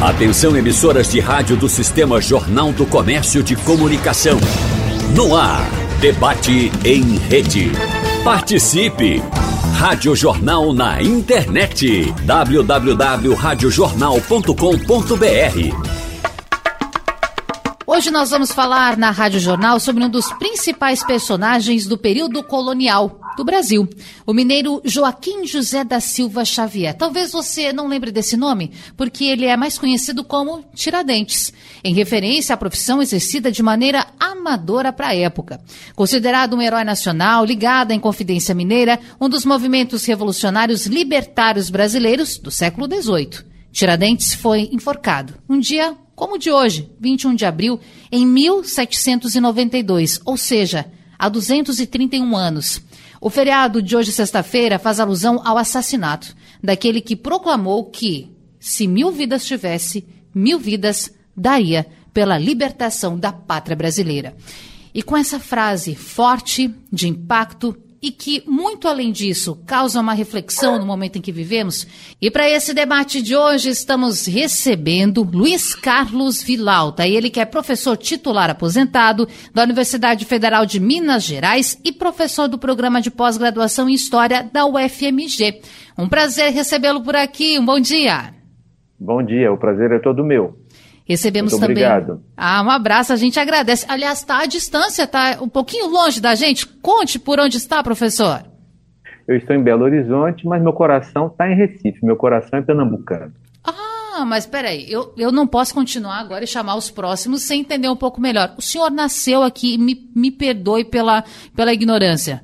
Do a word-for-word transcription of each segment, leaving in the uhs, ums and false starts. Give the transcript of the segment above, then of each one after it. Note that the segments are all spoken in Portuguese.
Atenção, emissoras de rádio do Sistema Jornal do Comércio de Comunicação. No ar, debate em rede. Participe! Rádio Jornal na internet. w w w ponto rádio jornal ponto com ponto b r. Hoje nós vamos falar na Rádio Jornal sobre um dos principais personagens do período colonial do Brasil, o mineiro Joaquim José da Silva Xavier. Talvez você não lembre desse nome, porque ele é mais conhecido como Tiradentes, em referência à profissão exercida de maneira amadora para a época. Considerado um herói nacional, ligado à Inconfidência Mineira, um dos movimentos revolucionários libertários brasileiros do século dezoito. Tiradentes foi enforcado um dia como o de hoje, vinte e um de abril, em mil setecentos e noventa e dois, ou seja, há duzentos e trinta e um anos. O feriado de hoje, sexta-feira, faz alusão ao assassinato daquele que proclamou que, se mil vidas tivesse, mil vidas daria pela libertação da pátria brasileira. E com essa frase forte, de impacto, e que, muito além disso, causa uma reflexão no momento em que vivemos. E para esse debate de hoje, estamos recebendo Luiz Carlos Vilauta, ele que é professor titular aposentado da Universidade Federal de Minas Gerais e professor do programa de pós-graduação em História da U F M G. Um prazer recebê-lo por aqui, um bom dia. Bom dia, o prazer é todo meu. Recebemos Muito também. Obrigado. Ah, um abraço, a gente agradece. Aliás, está à distância, está um pouquinho longe da gente. Conte por onde está, professor. Eu estou em Belo Horizonte, mas meu coração está em Recife. Meu coração é pernambucano. Ah, mas peraí, eu, eu não posso continuar agora e chamar os próximos sem entender um pouco melhor. O senhor nasceu aqui, me, me perdoe pela, pela ignorância.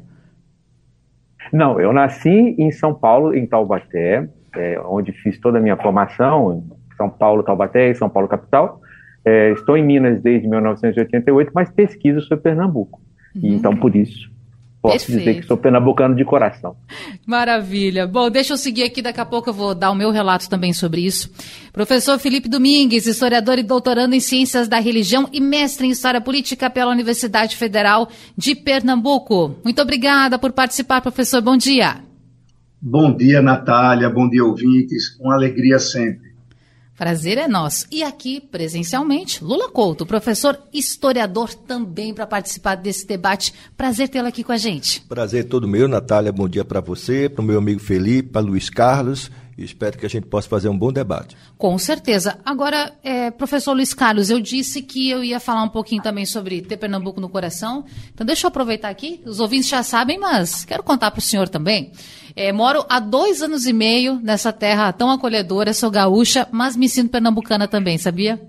Não, eu nasci em São Paulo, em Taubaté, é, onde fiz toda a minha formação, São Paulo, Taubaté e São Paulo, capital. É, estou em Minas desde mil novecentos e oitenta e oito, mas pesquiso sobre Pernambuco. Uhum. E, então, por isso, posso Perfeito. dizer que sou pernambucano de coração. Maravilha. Bom, deixa eu seguir aqui, daqui a pouco eu vou dar o meu relato também sobre isso. Professor Felipe Domingues, historiador e doutorando em Ciências da Religião e mestre em História Política pela Universidade Federal de Pernambuco. Muito obrigada por participar, professor. Bom dia. Bom dia, Natália. Bom dia, ouvintes. Uma alegria sempre. Prazer é nosso. E aqui, presencialmente, Lula Couto, professor historiador também para participar desse debate. Prazer tê-lo aqui com a gente. Prazer todo meu, Natália. Bom dia para você, para o meu amigo Felipe, para Luiz Carlos. E espero que a gente possa fazer um bom debate. Com certeza. Agora, é, professor Luiz Carlos, eu disse que eu ia falar um pouquinho também sobre ter Pernambuco no coração. Então, deixa eu aproveitar aqui. Os ouvintes já sabem, mas quero contar para o senhor também. É, moro há dois anos e meio nessa terra tão acolhedora, sou gaúcha, mas me sinto pernambucana também, sabia?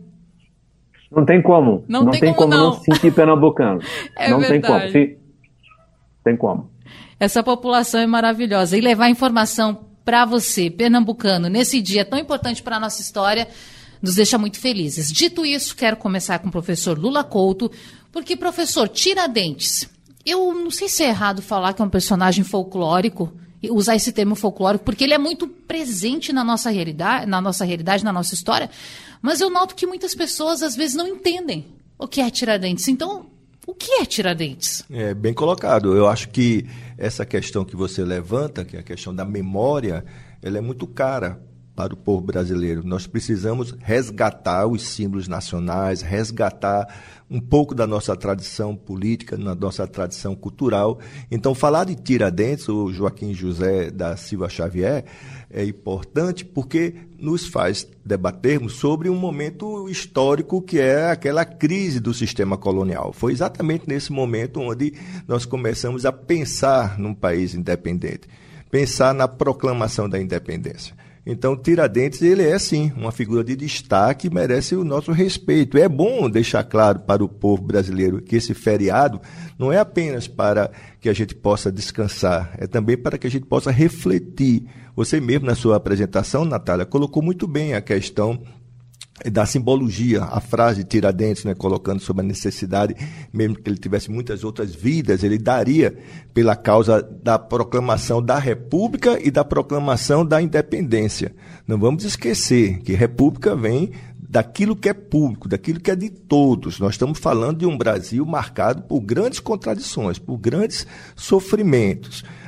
Não tem como. Não, não tem, tem como como não, não se sentir pernambucano. É não verdade. tem como. Se... Tem como. Essa população é maravilhosa. E levar informação para você, pernambucano, nesse dia tão importante para a nossa história, nos deixa muito felizes. Dito isso, quero começar com o professor Lula Couto, porque, professor, Tiradentes, eu não sei se é errado falar que é um personagem folclórico, usar esse termo folclórico, porque ele é muito presente na nossa realidade, na nossa realidade, na nossa história, mas eu noto que muitas pessoas, às vezes, não entendem o que é Tiradentes. Então, o que é Tiradentes? É bem colocado. Eu acho que essa questão que você levanta, que é a questão da memória, ela é muito cara para o povo brasileiro. Nós precisamos resgatar os símbolos nacionais, resgatar um pouco da nossa tradição política, da nossa tradição cultural. Então, falar de Tiradentes, o Joaquim José da Silva Xavier, é importante porque nos faz debatermos sobre um momento histórico que é aquela crise do sistema colonial. Foi exatamente nesse momento onde nós começamos a pensar num país independente, pensar na proclamação da independência. Então, Tiradentes, ele é, sim, uma figura de destaque e merece o nosso respeito. É bom deixar claro para o povo brasileiro que esse feriado não é apenas para que a gente possa descansar, é também para que a gente possa refletir. Você mesmo, na sua apresentação, Natália, colocou muito bem a questão da simbologia, a frase de Tiradentes, né, colocando sobre a necessidade, mesmo que ele tivesse muitas outras vidas, ele daria pela causa da proclamação da República e da proclamação da independência. Não vamos esquecer que República vem daquilo que é público, daquilo que é de todos. Nós estamos falando de um Brasil marcado por grandes contradições, por grandes sofrimentos.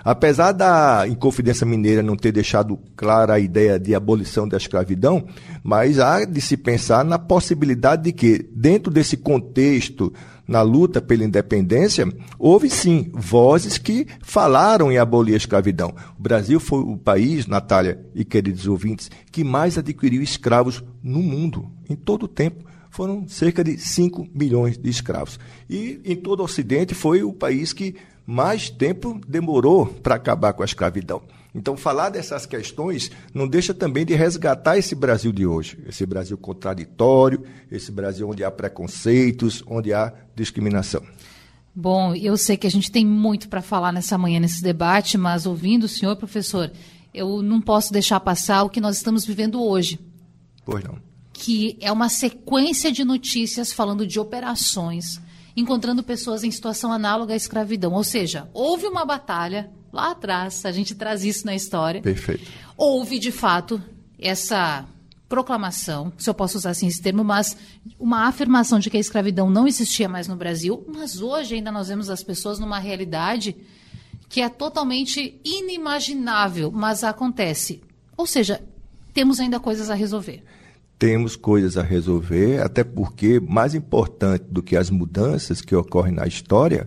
Apesar da Inconfidência Mineira não ter deixado clara a ideia de abolição da escravidão, mas há de se pensar na possibilidade de que, dentro desse contexto, na luta pela independência, houve sim vozes que falaram em abolir a escravidão. O Brasil foi o país, Natália e queridos ouvintes, que mais adquiriu escravos no mundo, em todo o tempo. Foram cerca de cinco milhões de escravos. E em todo o Ocidente foi o país que mais tempo demorou para acabar com a escravidão. Então, falar dessas questões não deixa também de resgatar esse Brasil de hoje, esse Brasil contraditório, esse Brasil onde há preconceitos, onde há discriminação. Bom, eu sei que a gente tem muito para falar nessa manhã, nesse debate, mas ouvindo o senhor, professor, eu não posso deixar passar o que nós estamos vivendo hoje. Pois não. Que é uma sequência de notícias falando de operações, encontrando pessoas em situação análoga à escravidão. Ou seja, houve uma batalha lá atrás, a gente traz isso na história. Perfeito. Houve, de fato, essa proclamação, se eu posso usar assim esse termo, mas uma afirmação de que a escravidão não existia mais no Brasil, mas hoje ainda nós vemos as pessoas numa realidade que é totalmente inimaginável, mas acontece. Ou seja, temos ainda coisas a resolver. Temos coisas a resolver, até porque mais importante do que as mudanças que ocorrem na história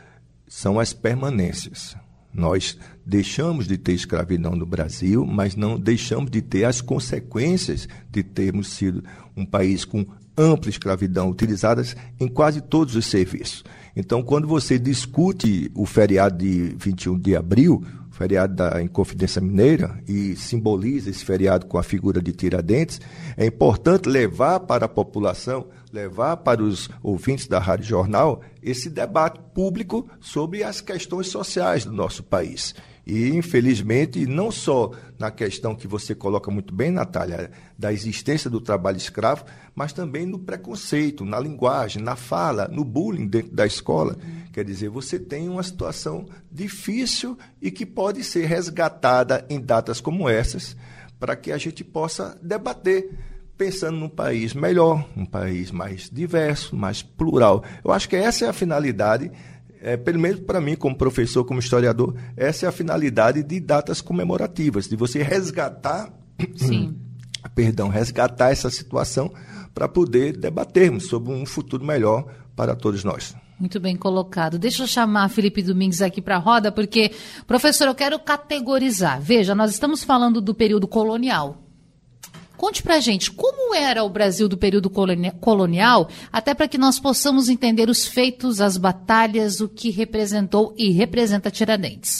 são as permanências. Nós deixamos de ter escravidão no Brasil, mas não deixamos de ter as consequências de termos sido um país com ampla escravidão, utilizadas em quase todos os serviços. Então, quando você discute o feriado de vinte e um de abril, o feriado da Inconfidência Mineira, e simboliza esse feriado com a figura de Tiradentes, é importante levar para a população, levar para os ouvintes da Rádio Jornal, esse debate público sobre as questões sociais do nosso país. E, infelizmente, não só na questão que você coloca muito bem, Natália, da existência do trabalho escravo, mas também no preconceito, na linguagem, na fala, no bullying dentro da escola. Quer dizer, você tem uma situação difícil e que pode ser resgatada em datas como essas, para que a gente possa debater, pensando num país melhor, um país mais diverso, mais plural. Eu acho que essa é a finalidade. É, pelo menos para mim, como professor, como historiador, essa é a finalidade de datas comemorativas, de você resgatar, Sim. perdão, resgatar essa situação para poder debatermos sobre um futuro melhor para todos nós. Muito bem colocado. Deixa eu chamar Felipe Domingues aqui para a roda, porque, professor, eu quero categorizar. Veja, nós estamos falando do período colonial. Conte pra gente, como era o Brasil do período colonial, até para que nós possamos entender os feitos, as batalhas, o que representou e representa Tiradentes.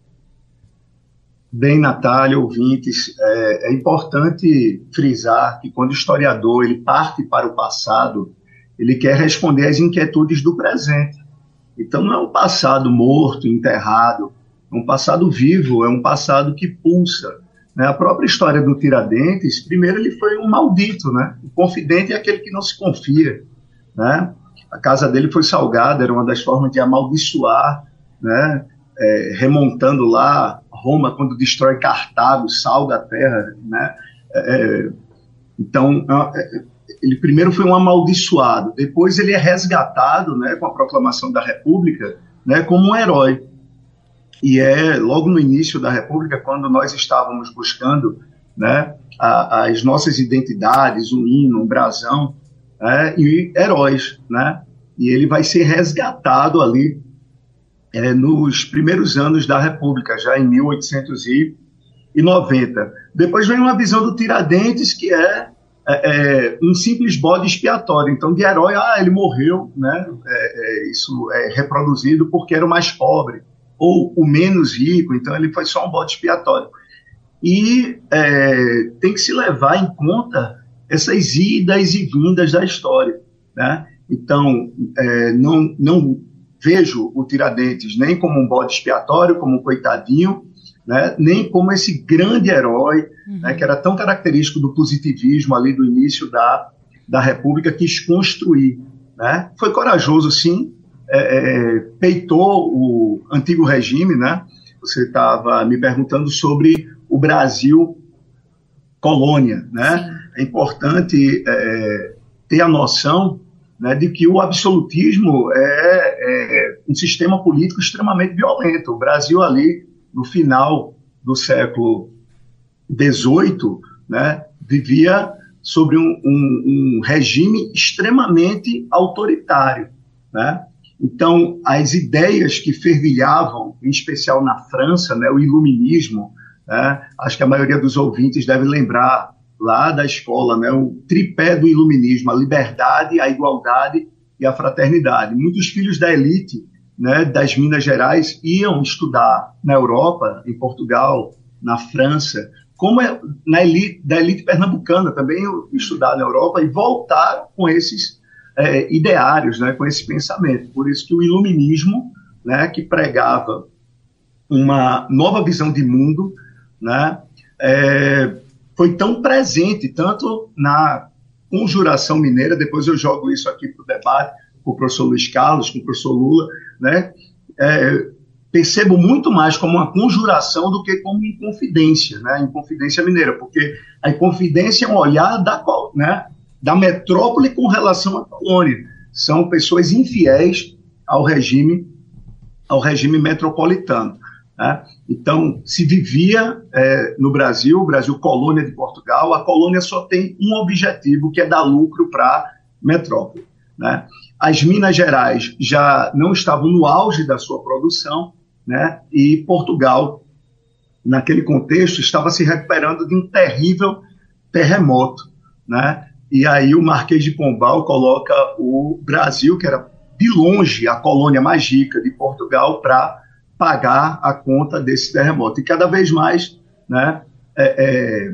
Bem, Natália, ouvintes, é, é importante frisar que quando o historiador ele parte para o passado, ele quer responder às inquietudes do presente. Então não é um passado morto, enterrado, é um passado vivo, é um passado que pulsa. A própria história do Tiradentes, primeiro ele foi um maldito, né? O confidente é aquele que não se confia, né? A casa dele foi salgada, era uma das formas de amaldiçoar, né? É, remontando lá Roma, quando destrói Cartago, salga a terra, né? É, então, ele primeiro foi um amaldiçoado, depois ele é resgatado, né, com a proclamação da República, né, como um herói. E é logo no início da República, quando nós estávamos buscando, né, a, as nossas identidades, um hino, um brasão, né, e heróis, né? E ele vai ser resgatado ali é, nos primeiros anos da República, já em mil oitocentos e noventa. Depois vem uma visão do Tiradentes, que é, é, é um simples bode expiatório. Então, de herói, ah, ele morreu, né? É, é, isso é reproduzido porque era o mais pobre, ou o menos rico, então ele foi só um bode expiatório. E é, tem que se levar em conta essas idas e vindas da história, né? Então, é, não, não vejo o Tiradentes nem como um bode expiatório, como um coitadinho, né? Nem como esse grande herói, uhum. né, que era tão característico do positivismo ali do início da, da República, quis construir, né? Foi corajoso, sim, É, é, peitou o antigo regime, né? Você estava me perguntando sobre o Brasil colônia, né? Sim. É importante é, ter a noção, né, de que o absolutismo é, é um sistema político extremamente violento. O Brasil ali no final do século dezoito, né, vivia sobre um, um, um regime extremamente autoritário, né? Então, as ideias que fervilhavam, em especial na França, né, o iluminismo, né, acho que a maioria dos ouvintes deve lembrar lá da escola, né, o tripé do iluminismo, a liberdade, a igualdade e a fraternidade. Muitos filhos da elite, né, das Minas Gerais iam estudar na Europa, em Portugal, na França, como é, na elite, da elite pernambucana também estudar na Europa e voltaram com esses é, ideários, né, com esse pensamento. Por isso que o iluminismo, né, que pregava uma nova visão de mundo, né, é, foi tão presente, tanto na Conjuração Mineira, depois eu jogo isso aqui para o debate com o professor Luiz Carlos, com o professor Lula, né, é, percebo muito mais como uma conjuração do que como Inconfidência, né? Inconfidência Mineira, porque a Inconfidência é um olhar da, né, da metrópole com relação à colônia. São pessoas infiéis ao regime, ao regime metropolitano, né? Então, se vivia é, no Brasil, Brasil colônia de Portugal, a colônia só tem um objetivo, que é dar lucro para a metrópole, né? As Minas Gerais já não estavam no auge da sua produção, né? E Portugal, naquele contexto, estava se recuperando de um terrível terremoto, né? E aí o Marquês de Pombal coloca o Brasil, que era de longe a colônia mais rica de Portugal, para pagar a conta desse terremoto. E cada vez mais, né, é, é,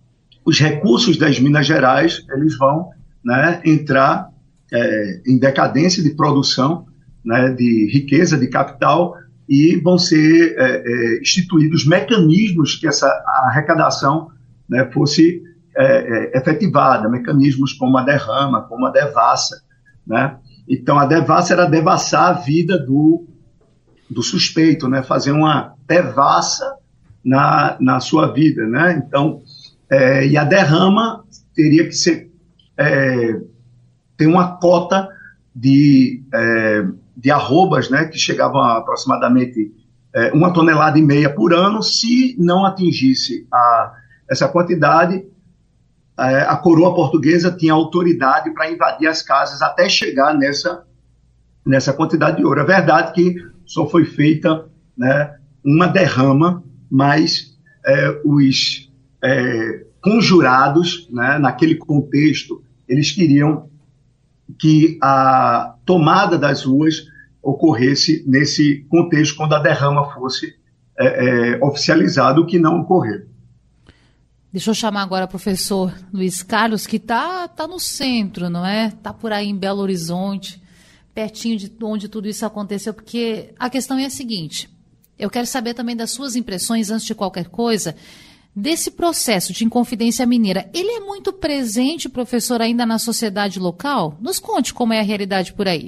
os recursos das Minas Gerais eles vão, né, entrar é, em decadência de produção, né, de riqueza, de capital, e vão ser é, é, instituídos mecanismos que essa arrecadação, né, fosse é, é, efetivada, mecanismos como a derrama, como a devassa, né? Então, a devassa era devassar a vida do, do suspeito, né? Fazer uma devassa na, na sua vida, né? Então, é, e a derrama teria que ser, é, ter uma cota de... É, de arrobas, né, que chegavam a aproximadamente é, uma tonelada e meia por ano. Se não atingisse a, essa quantidade, é, a coroa portuguesa tinha autoridade para invadir as casas até chegar nessa, nessa quantidade de ouro. É verdade que só foi feita, né, uma derrama, mas é, os é, conjurados, né, naquele contexto, eles queriam que a tomada das ruas ocorresse nesse contexto, quando a derrama fosse é, é, oficializada, o que não ocorreu. Deixa eu chamar agora o professor Luiz Carlos, que está tá no centro, não é? Está por aí em Belo Horizonte, pertinho de onde tudo isso aconteceu, porque a questão é a seguinte, eu quero saber também das suas impressões, antes de qualquer coisa, desse processo de Inconfidência Mineira. Ele é muito presente, professor, ainda na sociedade local? Nos conte como é a realidade por aí.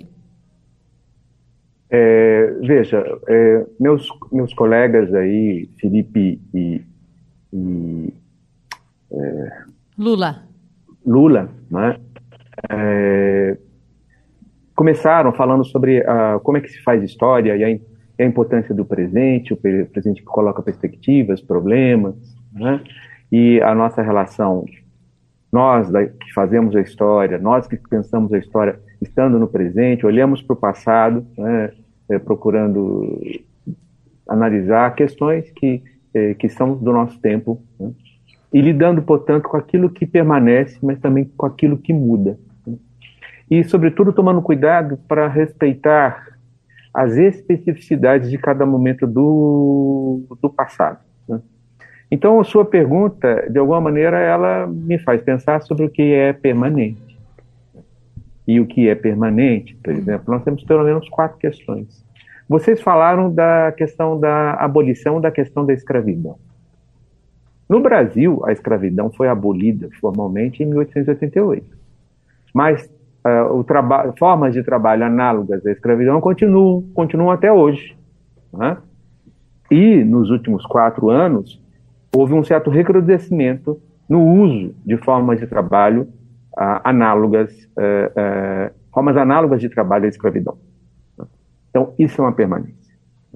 É, veja, é, meus, meus colegas aí, Felipe e, e é, Lula, Lula, né, é, começaram falando sobre a, como é que se faz história e a, e a importância do presente, o presente que coloca perspectivas, problemas, né? E a nossa relação, nós da, que fazemos a história, nós que pensamos a história estando no presente, olhamos para o passado, né, é, procurando analisar questões que, é, que são do nosso tempo, né, e lidando, portanto, com aquilo que permanece, mas também com aquilo que muda, né, e, sobretudo, tomando cuidado para respeitar as especificidades de cada momento do, do passado, né. Então, a sua pergunta, de alguma maneira, ela me faz pensar sobre o que é permanente. E o que é permanente, por exemplo, nós temos pelo menos quatro questões. Vocês falaram da questão da abolição da questão da escravidão. No Brasil, a escravidão foi abolida formalmente em mil oitocentos e oitenta e oito. Mas uh, o traba- formas de trabalho análogas à escravidão continuam, continuam até hoje, né? E, nos últimos quatro anos, houve um certo recrudescimento no uso de formas de trabalho uh, análogas, uh, uh, formas análogas de trabalho à escravidão. Então, isso é uma permanência, né?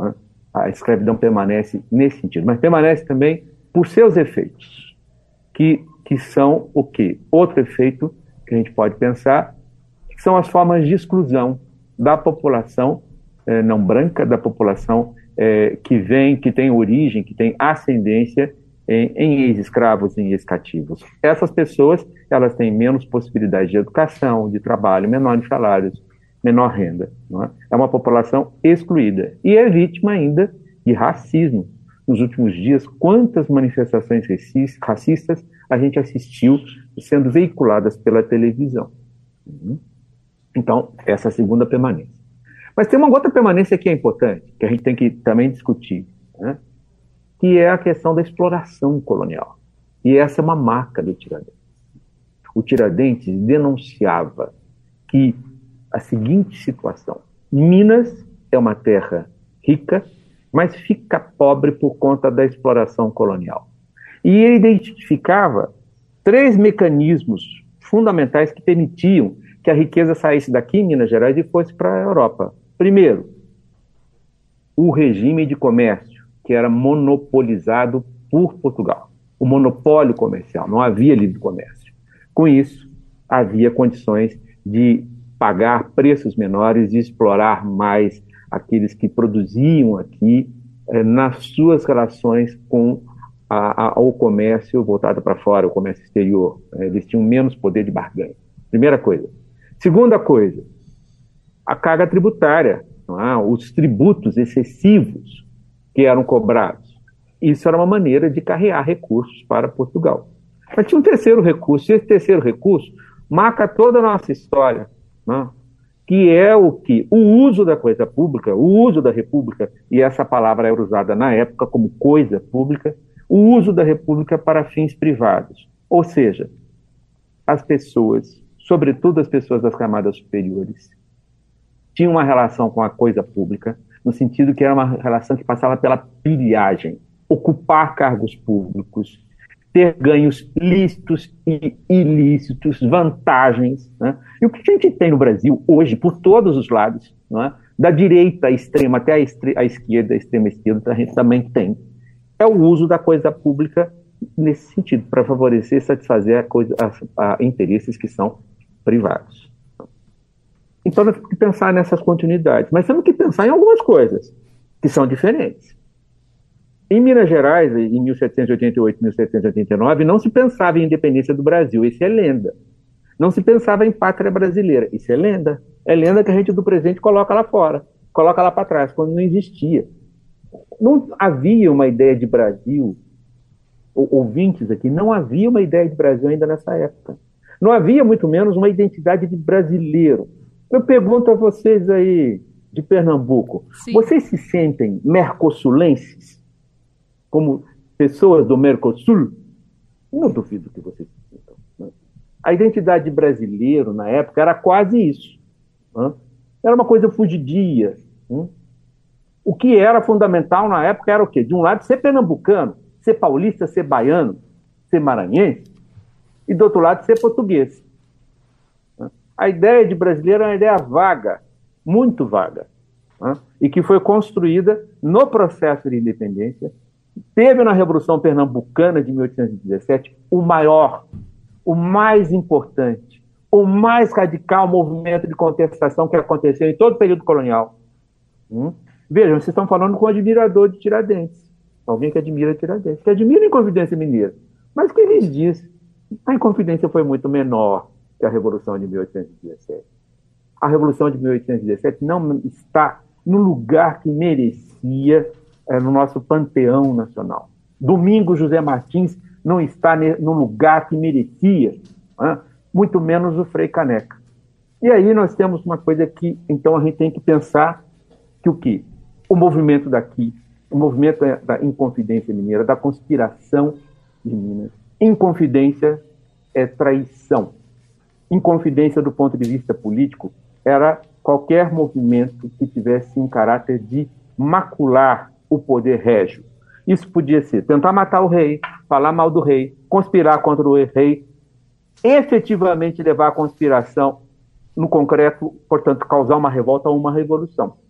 a escravidão permanece nesse sentido, mas permanece também por seus efeitos, que, que são o quê? Outro efeito que a gente pode pensar, que são as formas de exclusão da população eh, não branca, da população eh, que vem, que tem origem, que tem ascendência em, em ex-escravos, em ex-cativos. Essas pessoas, elas têm menos possibilidade de educação, de trabalho, menores salários, menor renda. Não é? É uma população excluída e é vítima ainda de racismo. Nos últimos dias, quantas manifestações racistas a gente assistiu sendo veiculadas pela televisão. Então, essa é a segunda permanência. Mas tem uma outra permanência que é importante, que a gente tem que também discutir, né? Que é a questão da exploração colonial. E essa é uma marca do Tiradentes. O Tiradentes denunciava que a seguinte situação: Minas é uma terra rica, mas fica pobre por conta da exploração colonial. E ele identificava três mecanismos fundamentais que permitiam que a riqueza saísse daqui, em Minas Gerais, e fosse para a Europa. Primeiro, o regime de comércio, que era monopolizado por Portugal. O monopólio comercial, não havia livre comércio. Com isso, havia condições de pagar preços menores e explorar mais aqueles que produziam aqui eh, nas suas relações com a, a, o comércio voltado para fora, o comércio exterior. Eh, eles tinham menos poder de barganha. Primeira coisa. Segunda coisa, a carga tributária, não é? Os tributos excessivos que eram cobrados. Isso era uma maneira de carrear recursos para Portugal. Mas tinha um terceiro recurso, e esse terceiro recurso marca toda a nossa história, não é? Que é o que? O uso da coisa pública, o uso da república, e essa palavra era usada na época como coisa pública, o uso da república para fins privados. Ou seja, as pessoas, sobretudo as pessoas das camadas superiores, tinham uma relação com a coisa pública, no sentido que era uma relação que passava pela pilhagem, ocupar cargos públicos, ter ganhos lícitos e ilícitos, vantagens, né? E o que a gente tem no Brasil hoje, por todos os lados, né? Da direita à extrema até a, estre- a esquerda, a extrema esquerda, a gente também tem, é o uso da coisa pública nesse sentido, para favorecer e satisfazer a coisa, a, a interesses que são privados. Então nós temos que pensar nessas continuidades, mas temos que pensar em algumas coisas que são diferentes. Em Minas Gerais, em mil setecentos e oitenta e oito, mil setecentos e oitenta e nove, não se pensava em independência do Brasil, isso é lenda. Não se pensava em pátria brasileira, isso é lenda. É lenda que a gente do presente coloca lá fora, coloca lá para trás, quando não existia. Não havia uma ideia de Brasil, ouvintes aqui, não havia uma ideia de Brasil ainda nessa época. Não havia, muito menos, uma identidade de brasileiro. Eu pergunto a vocês aí, de Pernambuco, Sim. Vocês se sentem mercosulenses? Como pessoas do Mercosul? Não duvido que vocês se sintam. Né? A identidade de brasileiro, na época, era quase isso. Né? Era uma coisa fugidia. Né? O que era fundamental na época era o quê? De um lado, ser pernambucano, ser paulista, ser baiano, ser maranhense, e do outro lado, ser português. Né? A ideia de brasileiro é uma ideia vaga, muito vaga, né? E que foi construída no processo de independência. Teve na Revolução Pernambucana de mil oitocentos e dezessete o maior, o mais importante, o mais radical movimento de contestação que aconteceu em todo o período colonial. Hum? Vejam, vocês estão falando com um admirador de Tiradentes. Alguém que admira Tiradentes, que admira a Inconfidência Mineira. Mas o que lhes diz? A Inconfidência foi muito menor que a Revolução de mil oitocentos e dezessete. A Revolução de mil oitocentos e dezessete não está no lugar que merecia no nosso panteão nacional. Domingos José Martins não está no lugar que merecia, né? Muito menos o Frei Caneca. E aí nós temos uma coisa que, então, a gente tem que pensar que o quê? O movimento daqui, o movimento da Inconfidência Mineira, da conspiração de Minas. Inconfidência é traição. Inconfidência, do ponto de vista político, era qualquer movimento que tivesse um caráter de macular o poder régio. Isso podia ser tentar matar o rei, falar mal do rei, conspirar contra o rei, efetivamente levar a conspiração no concreto, portanto, causar uma revolta ou uma revolução.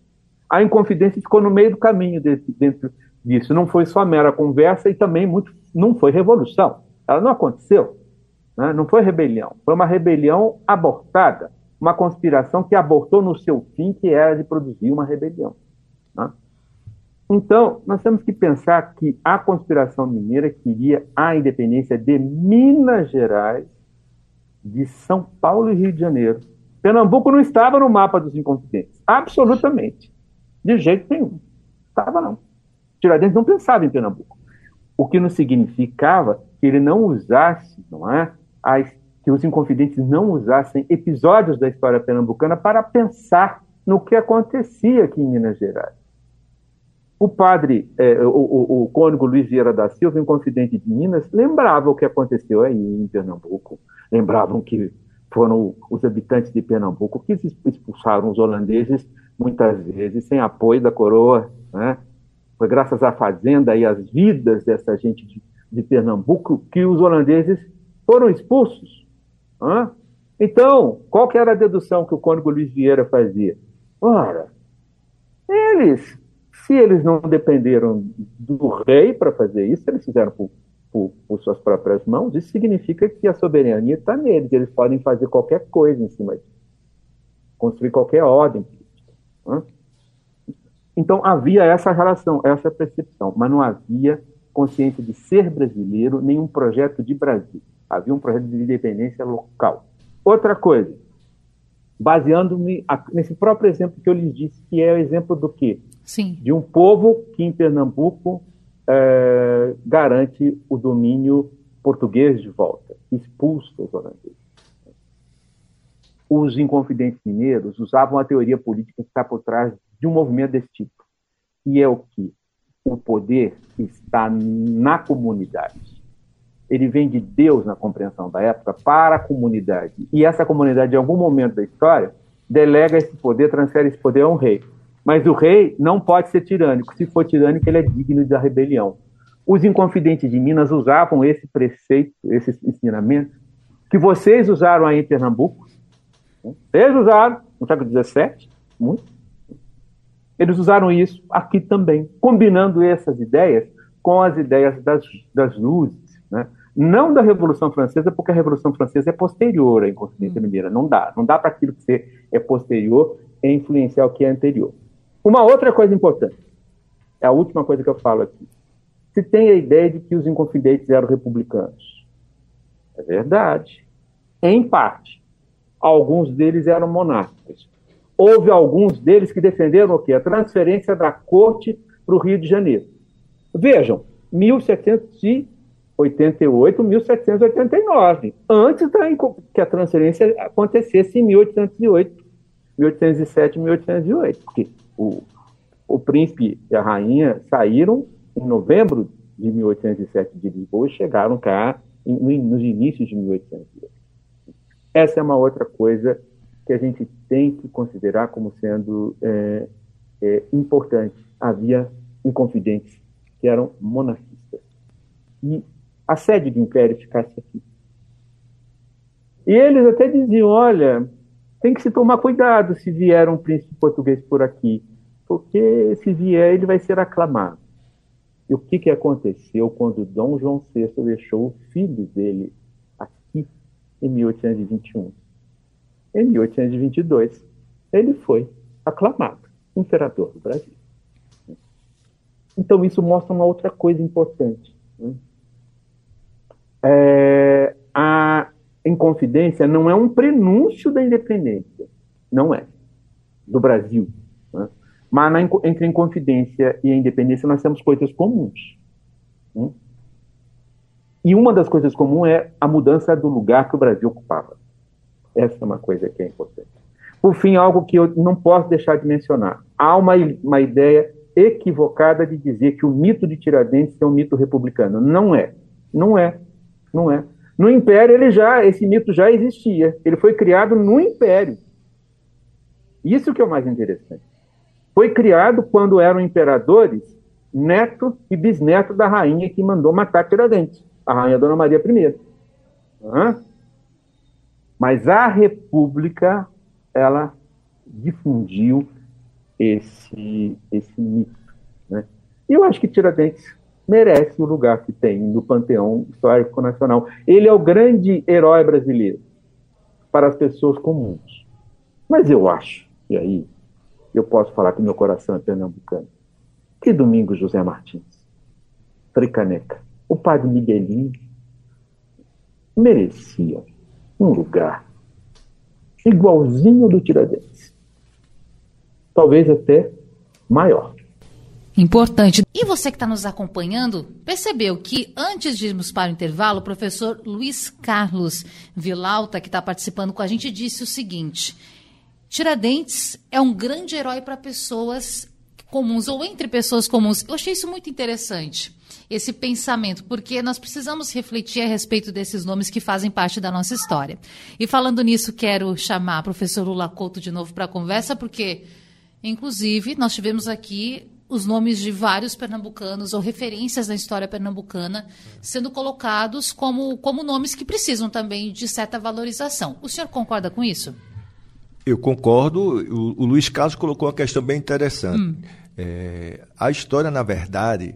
A Inconfidência ficou no meio do caminho desse, dentro disso. Não foi só mera conversa e também muito, não foi revolução. Ela não aconteceu. Né? Não foi rebelião. Foi uma rebelião abortada. Uma conspiração que abortou no seu fim, que era de produzir uma rebelião. Né? Então, nós temos que pensar que a conspiração mineira queria a independência de Minas Gerais, de São Paulo e Rio de Janeiro. Pernambuco não estava no mapa dos Inconfidentes. Absolutamente. De jeito nenhum. Estava, não. Tiradentes não pensava em Pernambuco. O que não significava que ele não usasse, não é? As, que os Inconfidentes não usassem episódios da história pernambucana para pensar no que acontecia aqui em Minas Gerais. O padre, é, o, o, o cônego Luiz Vieira da Silva, Inconfidente de Minas, lembrava o que aconteceu aí em Pernambuco. Lembravam que foram os habitantes de Pernambuco que expulsaram os holandeses, muitas vezes sem apoio da coroa, né? Foi graças à fazenda e às vidas dessa gente de, de Pernambuco que os holandeses foram expulsos. Né? Então, qual que era a dedução que o cônego Luiz Vieira fazia? Ora, eles, se eles não dependeram do rei para fazer isso, eles fizeram por, por, por suas próprias mãos, isso significa que a soberania está neles, eles podem fazer qualquer coisa em cima disso, construir qualquer ordem política. Né? Então, havia essa relação, essa percepção, mas não havia consciência de ser brasileiro, nenhum projeto de Brasil. Havia um projeto de independência local. Outra coisa, baseando-me nesse próprio exemplo que eu lhes disse, que é o exemplo do quê? Sim. De um povo que em Pernambuco é, garante o domínio português de volta, expulsa os holandeses. Os Inconfidentes mineiros usavam a teoria política que está por trás de um movimento desse tipo, que é o que? O poder está na comunidade. Ele vem de Deus na compreensão da época para a comunidade. E essa comunidade, em algum momento da história, delega esse poder, transfere esse poder a um rei. Mas o rei não pode ser tirânico. Se for tirânico, ele é digno da rebelião. Os Inconfidentes de Minas usavam esse preceito, esse ensinamento, que vocês usaram aí em Pernambuco. Eles usaram no século dezessete, muito. Eles usaram isso aqui também, combinando essas ideias com as ideias das, das luzes, né? Não da Revolução Francesa, porque a Revolução Francesa é posterior à Inconfidência Mineira. Não dá. Não dá para aquilo que é posterior e influenciar o que é anterior. Uma outra coisa importante, é a última coisa que eu falo aqui. Se tem a ideia de que os Inconfidentes eram republicanos. É verdade. Em parte. Alguns deles eram monárquicos. Houve alguns deles que defenderam o quê? A transferência da corte para o Rio de Janeiro. Vejam, mil setecentos e oitenta e oito, mil setecentos e oitenta e nove, antes da, que a transferência acontecesse em mil oitocentos e oito, mil oitocentos e sete, mil oitocentos e oito, porque o, o príncipe e a rainha saíram em novembro de mil oitocentos e sete de Lisboa e chegaram cá em, nos inícios de mil oitocentos e oito. Essa é uma outra coisa que a gente tem que considerar como sendo é, é, importante. Havia inconfidentes que eram monarquistas. E a sede do império ficasse aqui. E eles até diziam, olha, tem que se tomar cuidado se vier um príncipe português por aqui, porque se vier ele vai ser aclamado. E o que, que aconteceu quando Dom João sexto deixou o filho dele aqui em mil oitocentos e vinte e um? Em mil oitocentos e vinte e dois, ele foi aclamado imperador do Brasil. Então, isso mostra uma outra coisa importante. Né? É, a Inconfidência não é um prenúncio da independência. Não é. Do Brasil. Né? Mas na, entre a Inconfidência e a independência nós temos coisas comuns. Né? E uma das coisas comuns é a mudança do lugar que o Brasil ocupava. Essa é uma coisa que é importante. Por fim, algo que eu não posso deixar de mencionar. Há uma, uma ideia equivocada de dizer que o mito de Tiradentes é um mito republicano. Não é. Não é. Não é. No Império, ele já, esse mito já existia. Ele foi criado no Império. Isso que é o mais interessante. Foi criado quando eram imperadores neto e bisneto da rainha que mandou matar Tiradentes, a rainha Dona Maria I. Uhum. Mas a República, ela difundiu esse, esse mito, né? E eu acho que Tiradentes merece o lugar que tem no panteão histórico nacional. Ele é o grande herói brasileiro para as pessoas comuns. Mas eu acho, e aí eu posso falar que meu coração é pernambucano, que Domingos José Martins, Frei Caneca, o padre Miguelinho, mereciam um lugar igualzinho ao do Tiradentes. Talvez até maior. Importante. E você que está nos acompanhando, percebeu que antes de irmos para o intervalo, o professor Luiz Carlos Vilauta, que está participando com a gente, disse o seguinte: Tiradentes é um grande herói para pessoas comuns, ou entre pessoas comuns. Eu achei isso muito interessante, esse pensamento, porque nós precisamos refletir a respeito desses nomes que fazem parte da nossa história. E falando nisso, quero chamar o professor Lula Couto de novo para a conversa, porque, inclusive, nós tivemos aqui os nomes de vários pernambucanos ou referências da história pernambucana sendo colocados como, como nomes que precisam também de certa valorização. O senhor concorda com isso? Eu concordo. O, o Luiz Carlos colocou uma questão bem interessante. Hum. É, a história, na verdade,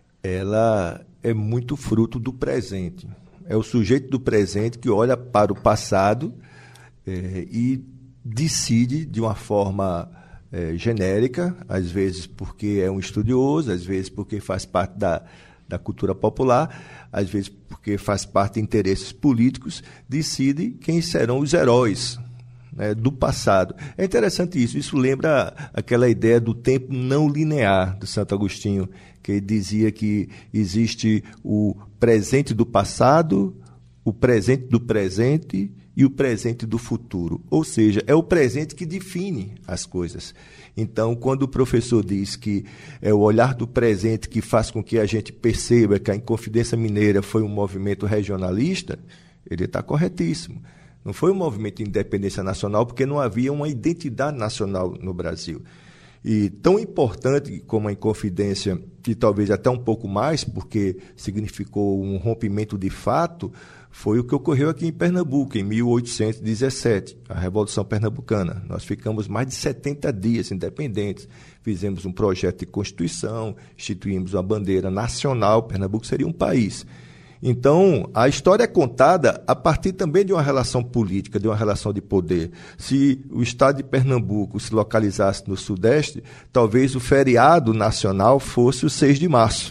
ela é muito fruto do presente. É o sujeito do presente que olha para o passado é, e decide de uma forma É, genérica, às vezes porque é um estudioso, às vezes porque faz parte da, da cultura popular, às vezes porque faz parte de interesses políticos, decide quem serão os heróis, né, do passado. É interessante isso, isso lembra aquela ideia do tempo não linear do Santo Agostinho, que ele dizia que existe o presente do passado, o presente do presente e o presente do futuro. Ou seja, é o presente que define as coisas. Então, quando o professor diz que é o olhar do presente que faz com que a gente perceba que a Inconfidência Mineira foi um movimento regionalista, ele está corretíssimo. Não foi um movimento de independência nacional, porque não havia uma identidade nacional no Brasil. E tão importante como a Inconfidência, e talvez até um pouco mais, porque significou um rompimento de fato, foi o que ocorreu aqui em Pernambuco, em mil oitocentos e dezessete, a Revolução Pernambucana. Nós ficamos mais de setenta dias independentes, fizemos um projeto de Constituição, instituímos uma bandeira nacional, Pernambuco seria um país. Então, a história é contada a partir também de uma relação política, de uma relação de poder. Se o estado de Pernambuco se localizasse no Sudeste, talvez o feriado nacional fosse o seis de março.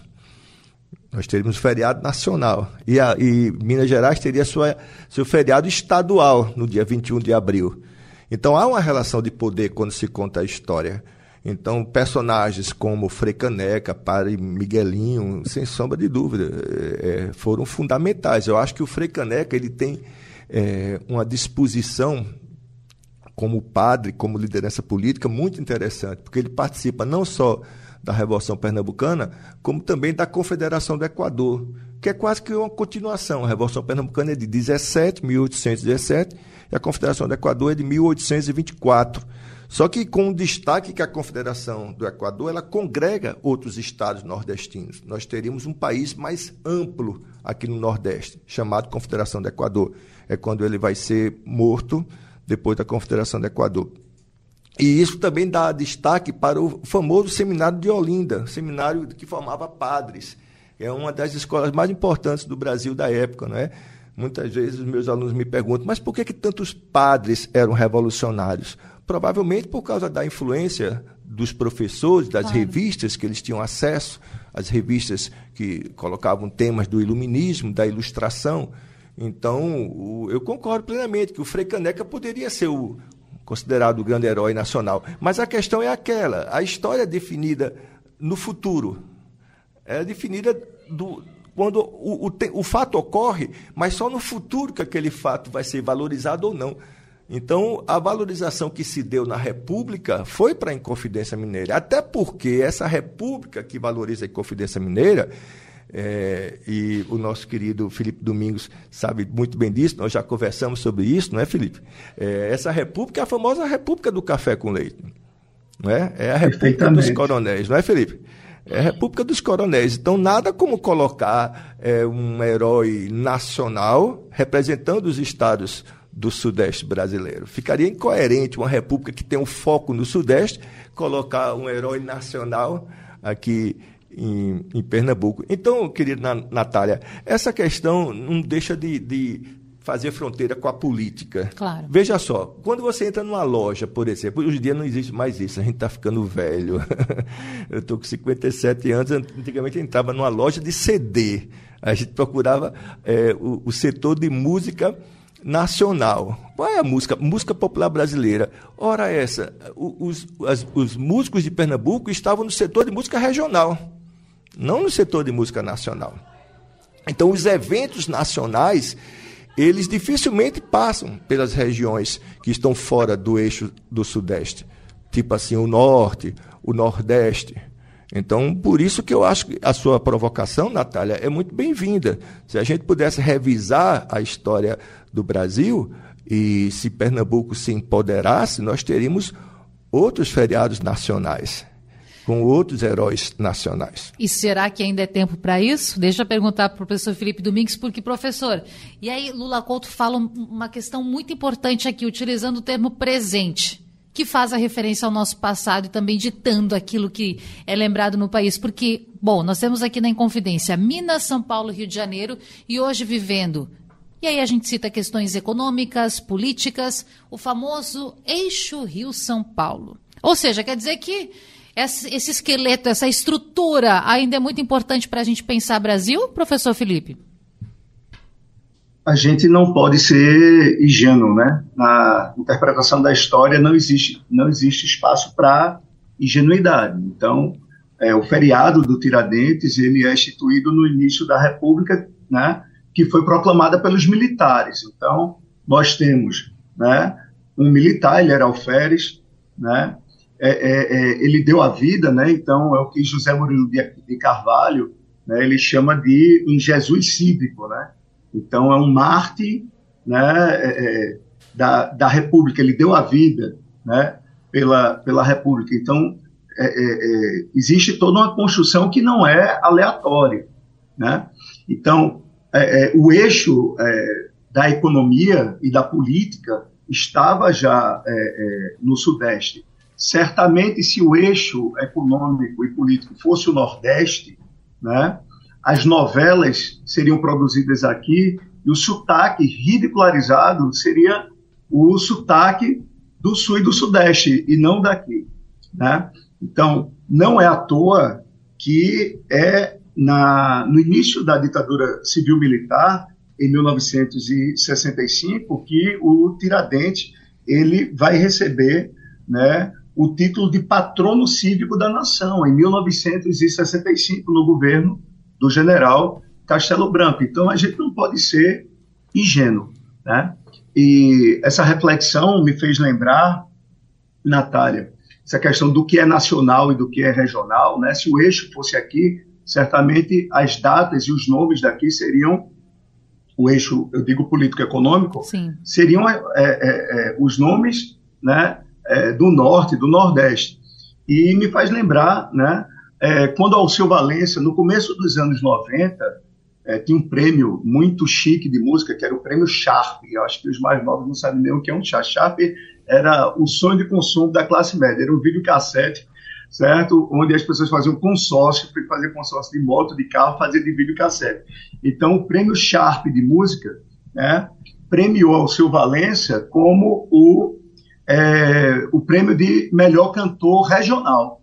Nós teríamos feriado nacional. E, a, e Minas Gerais teria sua, seu feriado estadual no dia vinte e um de abril. Então, há uma relação de poder quando se conta a história. Então, personagens como Frei Caneca, Padre Miguelinho, sem sombra de dúvida, é, foram fundamentais. Eu acho que o Frei Caneca ele tem é, uma disposição como padre, como liderança política, muito interessante, porque ele participa não só da Revolução Pernambucana, como também da Confederação do Equador, que é quase que uma continuação. A Revolução Pernambucana é de dezessete, mil oitocentos e dezessete, e a Confederação do Equador é de mil oitocentos e vinte e quatro. Só que com o destaque que a Confederação do Equador, ela congrega outros estados nordestinos. Nós teríamos um país mais amplo aqui no Nordeste, chamado Confederação do Equador. É quando ele vai ser morto depois da Confederação do Equador. E isso também dá destaque para o famoso Seminário de Olinda, seminário que formava padres. É uma das escolas mais importantes do Brasil da época, não é? Muitas vezes os meus alunos me perguntam, mas por que, que tantos padres eram revolucionários? Provavelmente por causa da influência dos professores, das claro. revistas que eles tinham acesso, as revistas que colocavam temas do iluminismo, da ilustração. Então, o, eu concordo plenamente que o Frei Caneca poderia ser o considerado o grande herói nacional. Mas a questão é aquela, a história é definida no futuro. É definida do, quando o, o, o fato ocorre, mas só no futuro que aquele fato vai ser valorizado ou não. Então, a valorização que se deu na República foi para a Inconfidência Mineira, até porque essa República que valoriza a Inconfidência Mineira, é, e o nosso querido Felipe Domingos sabe muito bem disso, nós já conversamos sobre isso, não é, Felipe? É, essa República é a famosa República do Café com Leite, não é? É a República dos Coronéis, não é, Felipe? É a República dos Coronéis. Então, nada como colocar é, um herói nacional representando os estados do Sudeste brasileiro. Ficaria incoerente uma república que tem um foco no Sudeste colocar um herói nacional aqui em, em Pernambuco. Então, querida Natália, essa questão não deixa de, de fazer fronteira com a política. Claro. Veja só, quando você entra numa loja, por exemplo, hoje em dia não existe mais isso, a gente está ficando velho. Eu estou com cinquenta e sete anos, antigamente entrava numa loja de C D. A gente procurava é, o, o setor de música nacional. Qual é a música? Música popular brasileira. Ora essa, os, as, os músicos de Pernambuco estavam no setor de música regional, não no setor de música nacional. Então, os eventos nacionais, eles dificilmente passam pelas regiões que estão fora do eixo do Sudeste, tipo assim, o Norte, o Nordeste. Então, por isso que eu acho que a sua provocação, Natália, é muito bem-vinda. Se a gente pudesse revisar a história do Brasil e se Pernambuco se empoderasse, nós teríamos outros feriados nacionais, com outros heróis nacionais. E será que ainda é tempo para isso? Deixa eu perguntar para o professor Felipe Domingues, porque, professor, e aí Lula Couto fala uma questão muito importante aqui, utilizando o termo presente, que faz a referência ao nosso passado e também ditando aquilo que é lembrado no país. Porque, bom, nós temos aqui na Inconfidência Minas, São Paulo, Rio de Janeiro, e hoje vivendo. E aí a gente cita questões econômicas, políticas, o famoso eixo Rio-São Paulo. Ou seja, quer dizer que esse esqueleto, essa estrutura ainda é muito importante para a gente pensar Brasil, professor Felipe? A gente não pode ser ingênuo, né? Na interpretação da história não existe, não existe espaço para ingenuidade. Então, é, o feriado do Tiradentes, ele é instituído no início da República, né, que foi proclamada pelos militares. Então, nós temos, né, um militar, ele era alferes, né, é, é, é, ele deu a vida, né, então é o que José Murilo de, de Carvalho, né, ele chama de um Jesus cívico, né? Então, é um mártir, né, é, da, da República. Ele deu a vida, né, pela, pela República. Então, é, é, existe toda uma construção que não é aleatória, né? Então, é, é, o eixo é, da economia e da política estava já é, é, no Sudeste. Certamente, se o eixo econômico e político fosse o Nordeste, né, as novelas seriam produzidas aqui e o sotaque ridicularizado seria o sotaque do Sul e do Sudeste, e não daqui, né? Então, não é à toa que é na, no início da ditadura civil-militar, em mil novecentos e sessenta e cinco, que o Tiradentes ele vai receber, né, o título de patrono cívico da nação, em mil novecentos e sessenta e cinco, no governo do general Castelo Branco. Então, a gente não pode ser ingênuo, né? E essa reflexão me fez lembrar, Natália, essa questão do que é nacional e do que é regional, né? Se o eixo fosse aqui, certamente as datas e os nomes daqui seriam, o eixo, eu digo político-econômico, Sim. seriam é, é, é, os nomes, né, é, do Norte e do Nordeste. E me faz lembrar, né, É, quando Alceu Valença, no começo dos anos noventa, é, tinha um prêmio muito chique de música, que era o prêmio Sharp. Eu acho que os mais novos não sabem nem o que é um Sharp. Sharp era o sonho de consumo da classe média, era um videocassete, certo? Onde as pessoas faziam consórcio, para fazer consórcio de moto, de carro, fazer de videocassete. Então, o prêmio Sharp de música, né, premiou Alceu Valença como o, é, o prêmio de melhor cantor regional.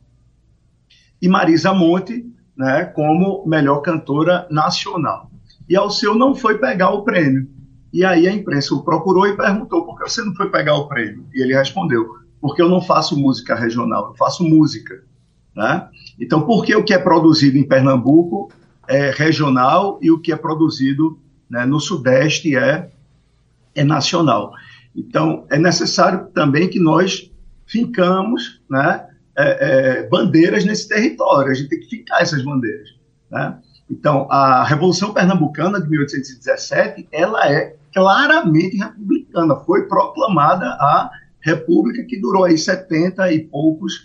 E Marisa Monte, né, como melhor cantora nacional. E Alceu não foi pegar o prêmio. E aí a imprensa o procurou e perguntou: por que você não foi pegar o prêmio? E ele respondeu: porque eu não faço música regional, eu faço música, né? Então, por que o que é produzido em Pernambuco é regional e o que é produzido, né, no Sudeste é, é nacional? Então, é necessário também que nós fincamos, né, É, é, bandeiras nesse território, a gente tem que fincar essas bandeiras, né? Então, a Revolução Pernambucana de mil oitocentos e dezessete, ela é claramente republicana, foi proclamada a república que durou aí setenta e poucos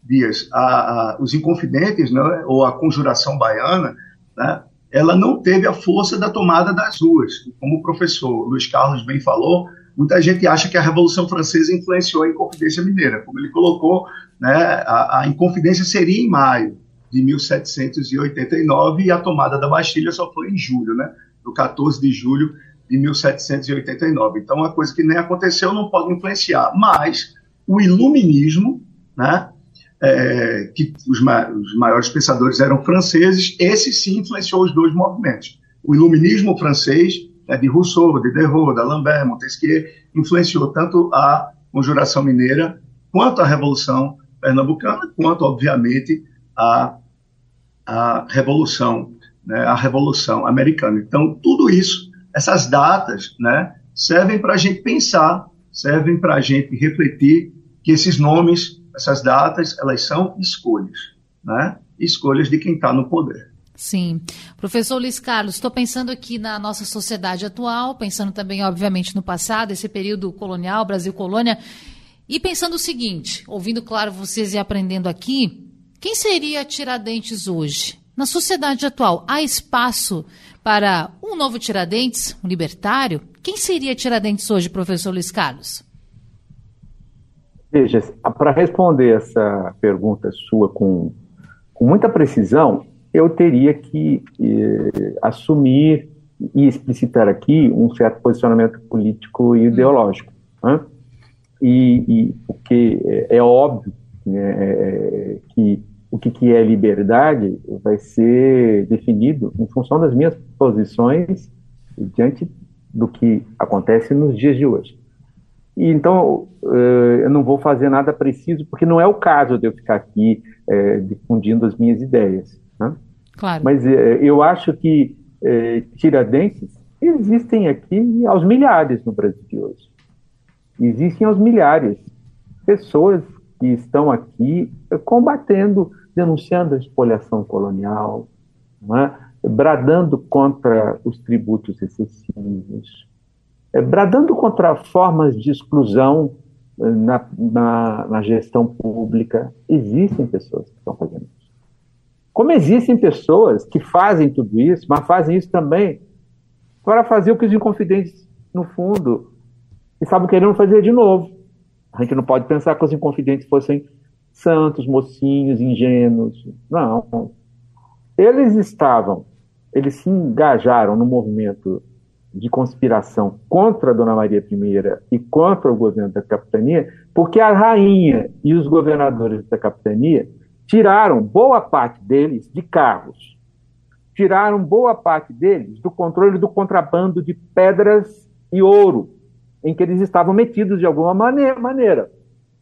Dias, a, a, os Inconfidentes, né, ou a Conjuração Baiana, né, ela não teve a força da tomada das ruas. Como o professor Luiz Carlos bem falou, muita gente acha que a Revolução Francesa influenciou a Inconfidência Mineira. Como ele colocou, né, a, a Inconfidência seria em maio de mil setecentos e oitenta e nove e a tomada da Bastilha só foi em julho, né, no quatorze de julho de mil setecentos e oitenta e nove. Então, uma coisa que nem aconteceu não pode influenciar. Mas o iluminismo, né, É, que os, ma os maiores pensadores eram franceses, esse sim influenciou os dois movimentos. O iluminismo francês, né, de Rousseau, de Diderot, d'Alembert, Montesquieu, influenciou tanto a Conjuração Mineira, quanto a Revolução Pernambucana, quanto, obviamente, a, a Revolução, né, a Revolução Americana. Então, tudo isso, essas datas, né, servem para a gente pensar, servem para a gente refletir que esses nomes, essas datas, elas são escolhas, né? Escolhas de quem está no poder. Sim. Professor Luiz Carlos, estou pensando aqui na nossa sociedade atual, pensando também, obviamente, no passado, esse período colonial, Brasil-colônia, e pensando o seguinte, ouvindo, claro, vocês e aprendendo aqui, quem seria Tiradentes hoje? Na sociedade atual, há espaço para um novo Tiradentes, um libertário? Quem seria Tiradentes hoje, professor Luiz Carlos? Veja, para responder essa pergunta sua com, com muita precisão, eu teria que eh, assumir e explicitar aqui um certo posicionamento político e ideológico. Né? E, e porque é, é óbvio, né, é, que o que, que é liberdade vai ser definido em função das minhas posições diante do que acontece nos dias de hoje. E então, eu não vou fazer nada preciso, porque não é o caso de eu ficar aqui é, difundindo as minhas ideias. Né? Claro. Mas é, eu acho que é, Tiradentes existem aqui aos milhares no Brasil de hoje. Existem aos milhares pessoas que estão aqui combatendo, denunciando a espoliação colonial, né? Bradando contra os tributos excessivos, É, bradando contra formas de exclusão na, na, na gestão pública. Existem pessoas que estão fazendo isso. Como existem pessoas que fazem tudo isso, mas fazem isso também para fazer o que os Inconfidentes, no fundo, estavam querendo fazer de novo. A gente não pode pensar que os Inconfidentes fossem santos, mocinhos, ingênuos. Não. Eles estavam, eles se engajaram no movimento de conspiração contra a Dona Maria I e contra o governo da capitania, porque a rainha e os governadores da capitania tiraram boa parte deles de cargos, tiraram boa parte deles do controle do contrabando de pedras e ouro, em que eles estavam metidos de alguma maneira.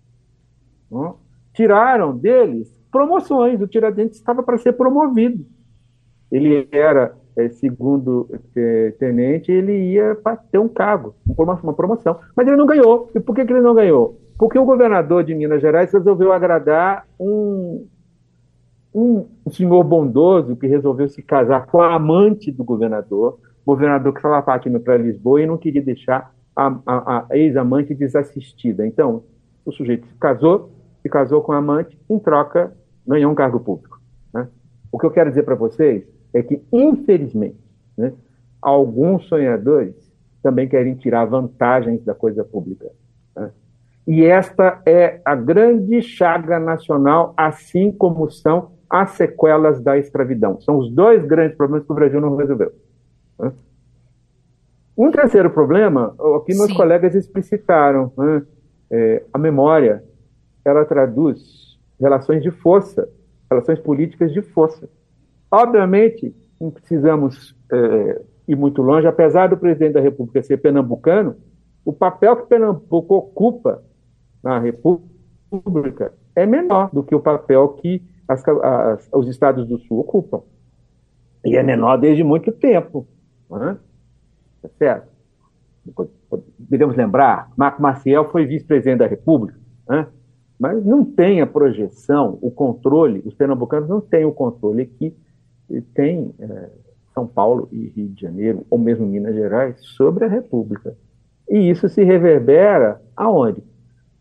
Tiraram deles promoções, o Tiradentes estava para ser promovido. Ele era É, segundo é, tenente, ele ia para ter um cargo, uma promoção. Mas ele não ganhou. E por que, que ele não ganhou? Porque o governador de Minas Gerais resolveu agradar um, um, um senhor bondoso que resolveu se casar com a amante do governador, governador que estava partindo para Lisboa e não queria deixar a, a, a ex-amante desassistida. Então, o sujeito se casou, se casou com a amante, em troca, ganhou um cargo público. Né? O que eu quero dizer para vocês é que, infelizmente, né, alguns sonhadores também querem tirar vantagens da coisa pública. Né? E esta é a grande chaga nacional, assim como são as sequelas da escravidão. São os dois grandes problemas que o Brasil não resolveu. Né? Um terceiro problema, aqui meus Sim. colegas explicitaram, né? é, a memória, ela traduz relações de força, relações políticas de força. Obviamente, não precisamos é, ir muito longe, apesar do presidente da República ser pernambucano, o papel que Pernambuco ocupa na República é menor do que o papel que as, as, os estados do Sul ocupam. E é menor desde muito tempo. Né? Tá certo? Podemos lembrar, Marco Maciel foi vice-presidente da República, né? Mas não tem a projeção, o controle, os pernambucanos não têm o controle que tem é, São Paulo e Rio de Janeiro, ou mesmo Minas Gerais, sobre a República. E isso se reverbera aonde?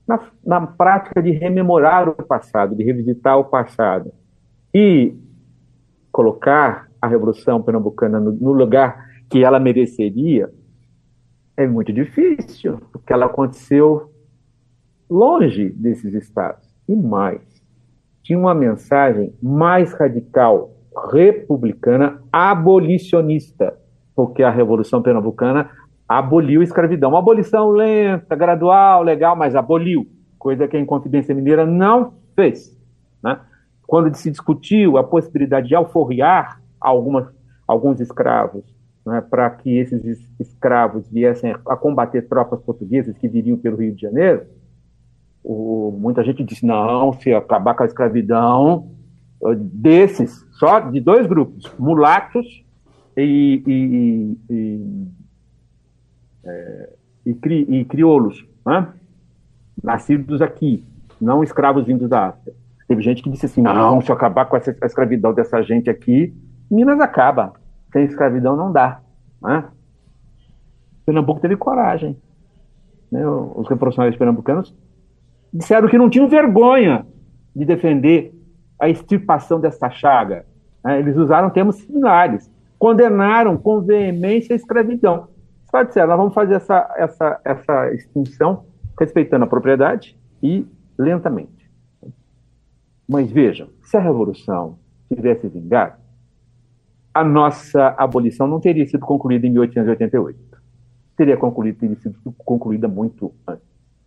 na, na prática de rememorar o passado, de revisitar o passado e colocar a Revolução Pernambucana no, no lugar que ela mereceria, é muito difícil, porque ela aconteceu longe desses estados. E mais, tinha uma mensagem mais radical, republicana, abolicionista, porque a Revolução Pernambucana aboliu a escravidão. Uma abolição lenta, gradual, legal, mas aboliu, coisa que a Inconfidência Mineira não fez, né? Quando se discutiu a possibilidade de alforriar algumas, alguns escravos, né, para que esses es- escravos viessem a combater tropas portuguesas que viriam pelo Rio de Janeiro, o, muita gente disse, não, se acabar com a escravidão, desses, só de dois grupos, mulatos e, e, e, é, e, cri, e crioulos, né, nascidos aqui, não escravos vindos da África. Teve gente que disse assim, não, se eu acabar com essa, a escravidão dessa gente aqui, Minas acaba. Sem escravidão não dá. Né? Pernambuco teve coragem. Né? Os revolucionários pernambucanos disseram que não tinham vergonha de defender a extirpação dessa chaga. Né? Eles usaram termos similares. Condenaram com veemência a escravidão. Só disseram, nós vamos fazer essa, essa, essa extinção respeitando a propriedade e lentamente. Mas vejam, se a Revolução tivesse vingado, a nossa abolição não teria sido concluída em mil oitocentos e oitenta e oito. Teria concluído, teria sido concluída muito antes.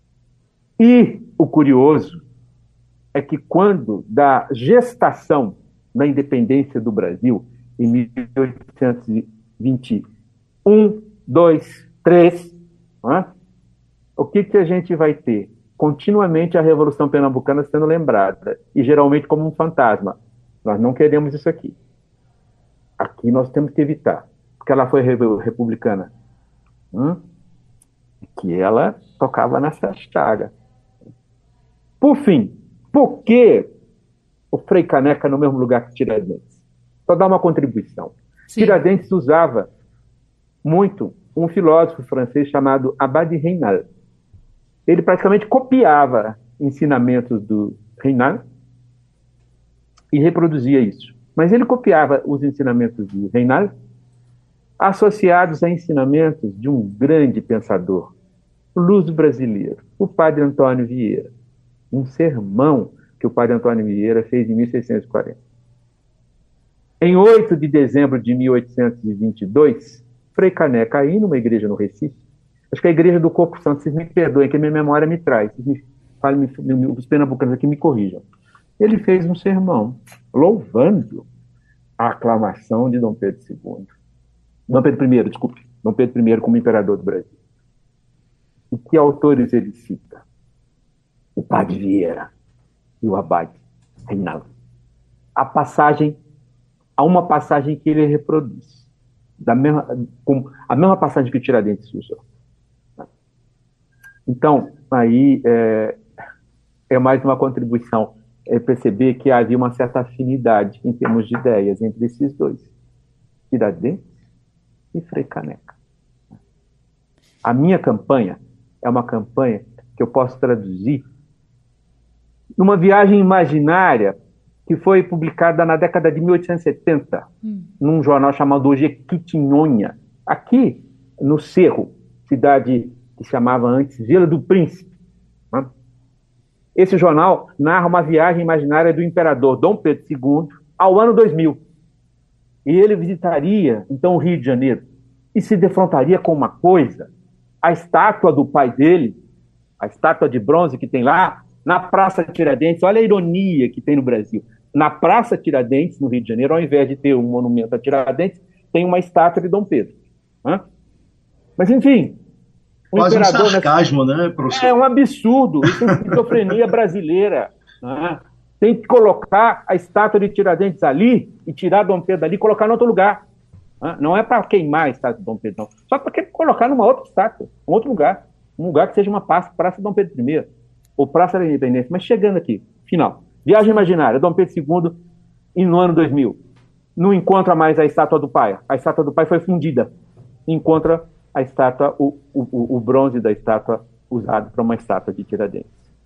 E o curioso é que quando da gestação da independência do Brasil, em mil oitocentos e vinte e um, dois, três, né, o que, que a gente vai ter? Continuamente a Revolução Pernambucana sendo lembrada, e geralmente como um fantasma. Nós não queremos isso aqui. Aqui nós temos que evitar, porque ela foi republicana, hum? que ela tocava nessa chaga. Por fim, por que o Frei Caneca no mesmo lugar que Tiradentes? Só dar uma contribuição. Sim. Tiradentes usava muito um filósofo francês chamado Abad Reynal. Ele praticamente copiava ensinamentos do Reynal e reproduzia isso. Mas ele copiava os ensinamentos de Reynal associados a ensinamentos de um grande pensador, o luso brasileiro, o padre Antônio Vieira. Um sermão que o padre Antônio Vieira fez em mil seiscentos e quarenta. Em oito de dezembro de mil oitocentos e vinte e dois, Frei Caneca, aí numa igreja no Recife, acho que é a Igreja do Corpo Santo, vocês me perdoem, que a minha memória me traz. Me, falem, me, os pernambucanos aqui me corrijam. Ele fez um sermão louvando a aclamação de Dom Pedro segundo. Dom Pedro primeiro, desculpe. Dom Pedro primeiro como imperador do Brasil. E que autores ele cita? O padre Vieira e o abade Reinaldo. A passagem, há uma passagem que ele reproduz. Da mesma, com a mesma passagem que o Tiradentes usou. Então, aí é, é mais uma contribuição, é perceber que havia uma certa afinidade em termos de ideias entre esses dois, Tiradentes e Frei Caneca. A minha campanha é uma campanha que eu posso traduzir numa viagem imaginária que foi publicada na década de mil oitocentos e setenta, hum. num jornal chamado Jequitinhonha, aqui no Cerro, cidade que chamava antes Vila do Príncipe. Né? Esse jornal narra uma viagem imaginária do imperador Dom Pedro segundo ao ano dois mil. E ele visitaria, então, o Rio de Janeiro e se defrontaria com uma coisa, a estátua do pai dele, a estátua de bronze que tem lá, na Praça Tiradentes. Olha a ironia que tem no Brasil. Na Praça Tiradentes, no Rio de Janeiro, ao invés de ter um monumento a Tiradentes, tem uma estátua de Dom Pedro. Né? Mas, enfim... Quase um sarcasmo, nessa... né, professor? É um absurdo. Isso é esquizofrenia brasileira. Né? Tem que colocar a estátua de Tiradentes ali e tirar Dom Pedro dali e colocar em outro lugar. Né? Não é para queimar a estátua de Dom Pedro, não. Só para colocar numa outra estátua, um outro lugar. Um lugar que seja uma praça, Praça de Dom Pedro primeiro, ou Praça da Independência. Mas chegando aqui, final. Viagem imaginária, Dom Pedro segundo, e no ano dois mil. Não encontra mais a estátua do pai. A estátua do pai foi fundida. Encontra a estátua, o, o, o bronze da estátua usado para uma estátua de Tiradentes.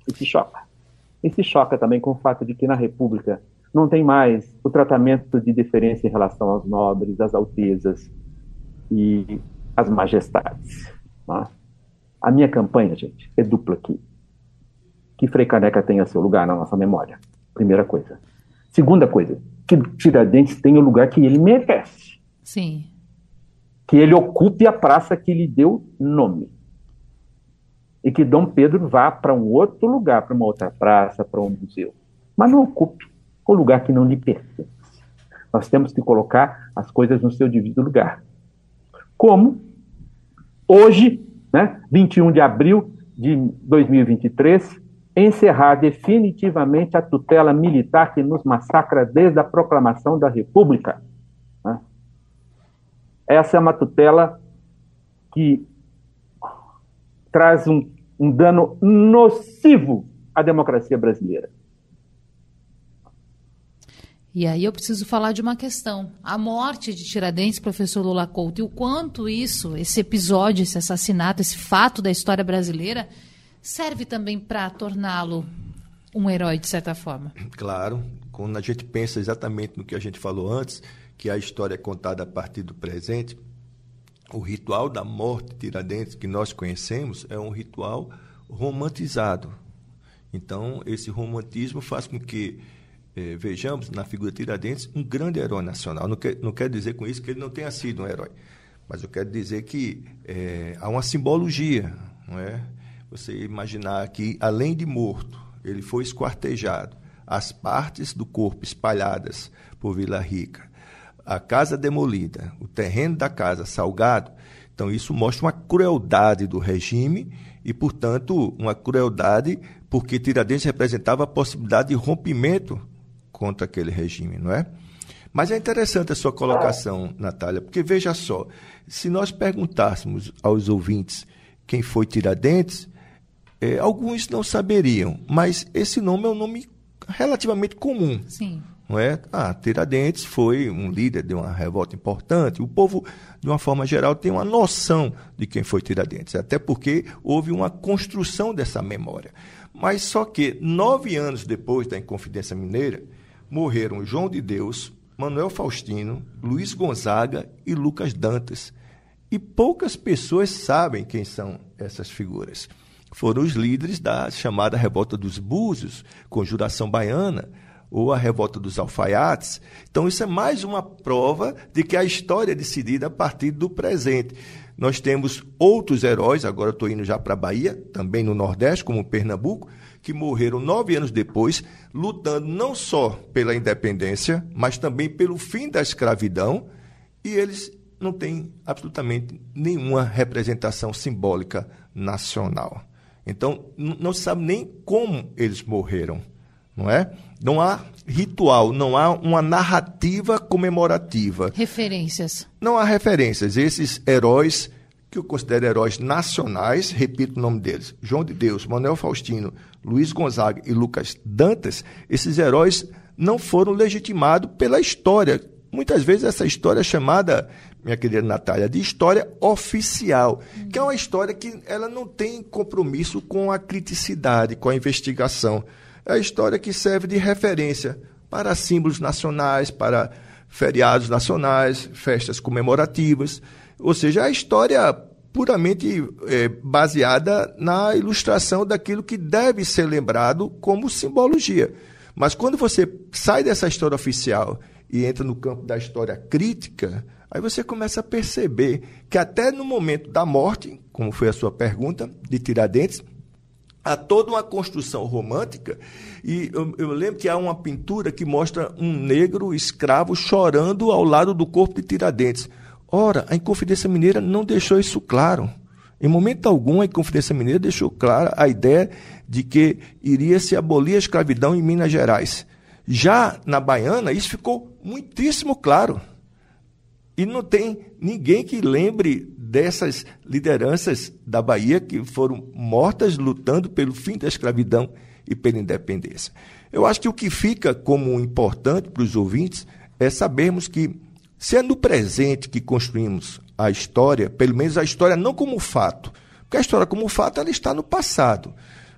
e se choca. E se choca também com o fato de que na República não tem mais o tratamento de deferência em relação aos nobres, às altezas e às majestades. Né? A minha campanha, gente, é dupla aqui. Que Frei Caneca tenha seu lugar na nossa memória. Primeira coisa. Segunda coisa, que Tiradentes tenha o lugar que ele merece. Sim. Que ele ocupe a praça que lhe deu nome. E que Dom Pedro vá para um outro lugar, para uma outra praça, para um museu. Mas não ocupe o lugar que não lhe pertence. Nós temos que colocar as coisas no seu devido lugar. Como hoje, né, vinte e um de abril de dois mil e vinte e três, encerrar definitivamente a tutela militar que nos massacra desde a proclamação da República. Né? Essa é uma tutela que traz um, um dano nocivo à democracia brasileira. E aí eu preciso falar de uma questão. A morte de Tiradentes, professor Lula Couto, e o quanto isso, esse episódio, esse assassinato, esse fato da história brasileira, serve também para torná-lo um herói, de certa forma. Claro, quando a gente pensa exatamente no que a gente falou antes, que a história é contada a partir do presente, o ritual da morte de Tiradentes que nós conhecemos é um ritual romantizado. Então, esse romantismo faz com que eh, vejamos na figura de Tiradentes um grande herói nacional. Não quer, não quer dizer com isso que ele não tenha sido um herói, mas eu quero dizer que eh, há uma simbologia, não é? Você imaginar que, além de morto, ele foi esquartejado, as partes do corpo espalhadas por Vila Rica, a casa demolida, o terreno da casa salgado, então isso mostra uma crueldade do regime e, portanto, uma crueldade porque Tiradentes representava a possibilidade de rompimento contra aquele regime, não é? Mas é interessante a sua colocação, Natália, porque veja só, se nós perguntássemos aos ouvintes quem foi Tiradentes, É, alguns não saberiam, mas esse nome é um nome relativamente comum. Sim. Não é? Ah, Tiradentes foi um líder de uma revolta importante. O povo, de uma forma geral, tem uma noção de quem foi Tiradentes, até porque houve uma construção dessa memória. Mas só que, nove anos depois da Inconfidência Mineira, morreram João de Deus, Manuel Faustino, Luiz Gonzaga e Lucas Dantas. E poucas pessoas sabem quem são essas figuras. Foram os líderes da chamada Revolta dos Búzios, Conjuração Baiana, ou a Revolta dos Alfaiates. Então, isso é mais uma prova de que a história é decidida a partir do presente. Nós temos outros heróis, agora estou indo já para a Bahia, também no Nordeste, como Pernambuco, que morreram nove anos depois, lutando não só pela independência, mas também pelo fim da escravidão, e eles não têm absolutamente nenhuma representação simbólica nacional. Então, não se sabe nem como eles morreram, não é? Não há ritual, não há uma narrativa comemorativa. Referências. Não há referências. Esses heróis, que eu considero heróis nacionais, repito o nome deles, João de Deus, Manuel Faustino, Luiz Gonzaga e Lucas Dantas, esses heróis não foram legitimados pela história. Muitas vezes essa história é chamada, minha querida Natália, de história oficial, hum. que é uma história que ela não tem compromisso com a criticidade, com a investigação. É a história que serve de referência para símbolos nacionais, para feriados nacionais, festas comemorativas. Ou seja, a história puramente é, baseada na ilustração daquilo que deve ser lembrado como simbologia. Mas quando você sai dessa história oficial e entra no campo da história crítica, aí você começa a perceber que até no momento da morte, como foi a sua pergunta, de Tiradentes, há toda uma construção romântica, e eu, eu lembro que há uma pintura que mostra um negro escravo chorando ao lado do corpo de Tiradentes. Ora, a Inconfidência Mineira não deixou isso claro. Em momento algum, a Inconfidência Mineira deixou clara a ideia de que iria se abolir a escravidão em Minas Gerais. Já na Baiana, isso ficou muitíssimo claro. E não tem ninguém que lembre dessas lideranças da Bahia que foram mortas lutando pelo fim da escravidão e pela independência. Eu acho que o que fica como importante para os ouvintes é sabermos que, se é no presente que construímos a história, pelo menos a história não como fato, porque a história como fato ela está no passado,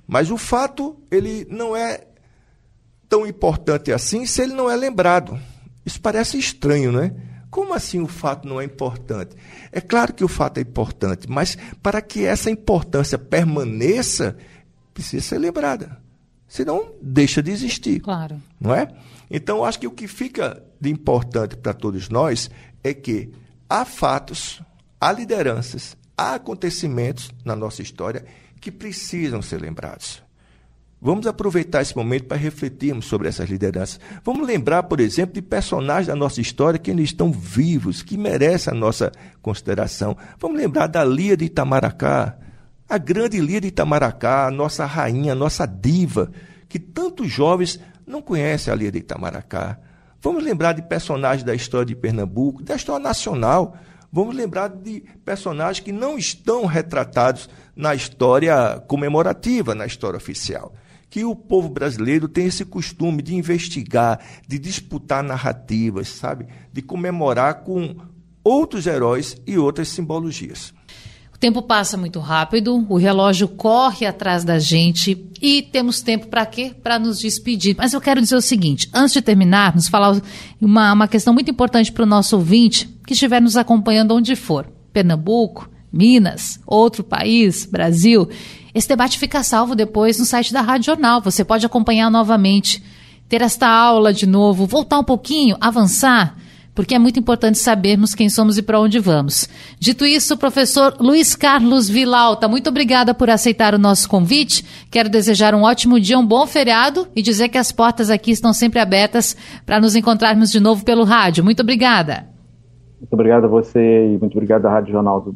Mas o fato, ele não é tão importante assim se ele não é lembrado. Isso parece estranho, não é? Como assim o fato não é importante? É claro que o fato é importante, mas para que essa importância permaneça, precisa ser lembrada. Senão, deixa de existir. Claro. Não é? Então, acho que o que fica de importante para todos nós é que há fatos, há lideranças, há acontecimentos na nossa história que precisam ser lembrados. Vamos aproveitar esse momento para refletirmos sobre essas lideranças. Vamos lembrar, por exemplo, de personagens da nossa história que ainda estão vivos, que merecem a nossa consideração. Vamos lembrar da Lia de Itamaracá, a grande Lia de Itamaracá, a nossa rainha, a nossa diva, que tantos jovens não conhecem a Lia de Itamaracá. Vamos lembrar de personagens da história de Pernambuco, da história nacional. Vamos lembrar de personagens que não estão retratados na história comemorativa, na história oficial. Que o povo brasileiro tem esse costume de investigar, de disputar narrativas, sabe? De comemorar com outros heróis e outras simbologias. O tempo passa muito rápido, o relógio corre atrás da gente e temos tempo para quê? Para nos despedir. Mas eu quero dizer o seguinte, antes de terminarmos, falar uma, uma questão muito importante para o nosso ouvinte que estiver nos acompanhando onde for. Pernambuco, Minas, outro país, Brasil. Esse debate fica salvo depois no site da Rádio Jornal. Você pode acompanhar novamente, ter esta aula de novo, voltar um pouquinho, avançar, porque é muito importante sabermos quem somos e para onde vamos. Dito isso, professor Luiz Carlos Vilalta, muito obrigada por aceitar o nosso convite. Quero desejar um ótimo dia, um bom feriado e dizer que as portas aqui estão sempre abertas para nos encontrarmos de novo pelo rádio. Muito obrigada. Muito obrigado a você e muito obrigado à Rádio Jornal.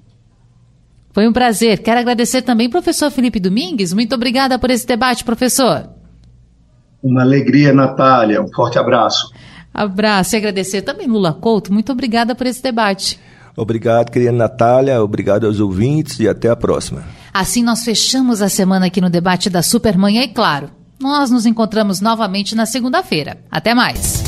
Foi um prazer. Quero agradecer também ao professor Felipe Domingues. Muito obrigada por esse debate, professor. Uma alegria, Natália. Um forte abraço. Abraço. E agradecer também Lula Couto. Muito obrigada por esse debate. Obrigado, querida Natália. Obrigado aos ouvintes e até a próxima. Assim nós fechamos a semana aqui no Debate da Supermanhã e, claro, nós nos encontramos novamente na segunda-feira. Até mais.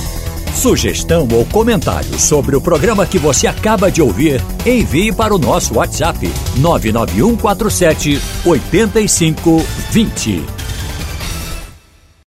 Sugestão ou comentário sobre o programa que você acaba de ouvir, envie para o nosso WhatsApp nove nove um quatro sete oito cinco dois zero.